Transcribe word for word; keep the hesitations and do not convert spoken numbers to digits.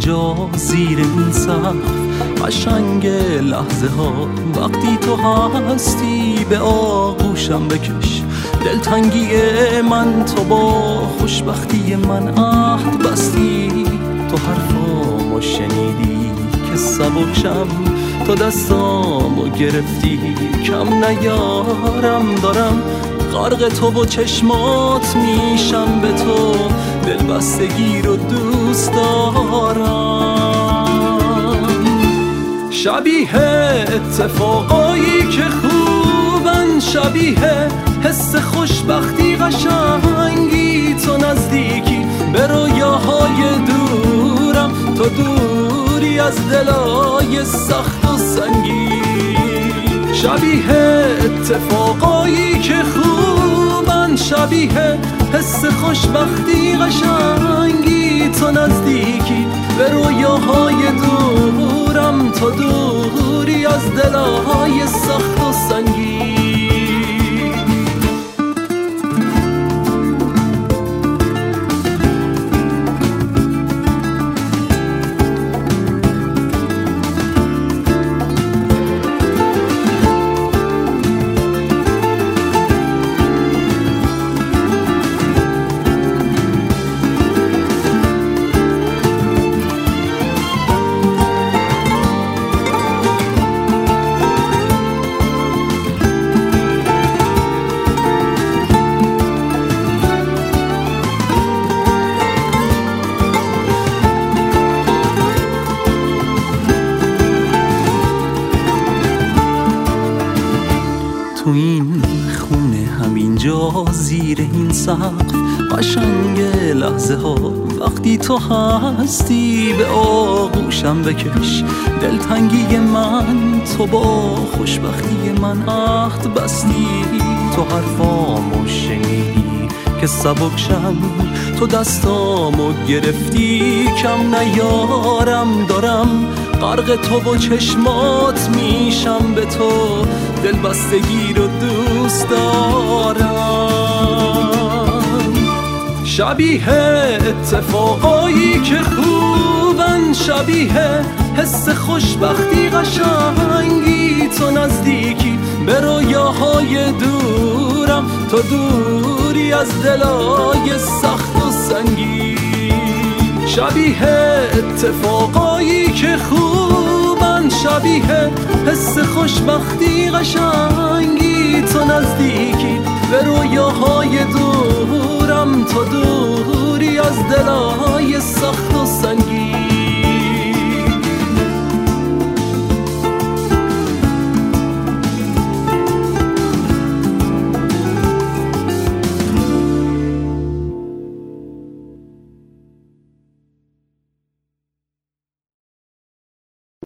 همینجا زیر این سقف، قشنگ لحظه ها وقتی تو هستی به آغوشم بکش. دلتنگی من تو با خوشبختی من عهد بستی. تو حرفامو شنیدی که سبکشم، تو دستامو گرفتی کم نیارم. دارم غرق تو و چشمات میشم به تو، دلبستگی رو دوست دارم. شبیه اتفاقایی که خوبن، شبیه حس خوشبختی قشنگی. تو نزدیکی به رویاهای دورم، تو دوری از دلای سخت و سنگی. شبیه اتفاقایی که خوبن، شبیه حس خوشبختی قشنگی. تو نزدیکی به رویاهای دورم، تو دوری از دلهای سخت و سنگی. تو این خونه همینجا زیر این سقف، قشنگ لحظه ها وقتی تو هستی به آغوشم بکش. دلتنگی من تو با خوشبختی من عهد بستی. تو حرفامو شنیدی که سبکشم، تو دستامو گرفتی کم نیارم. دارم غرق تو و چشمات میشم به تو، دلبستگی رو دوست دارم. شبیه اتفاقایی که خوبن، شبیه حس خوشبختی قشنگی. تو نزدیکی به رویاهای دورم، تو دوری از دلای سخت و سنگی. شبیه اتفاقایی که خوبن، شبیه حس خوشبختی قشنگی. تو نزدیکی به رویاهای دورم، تو دوری از دلهای سخت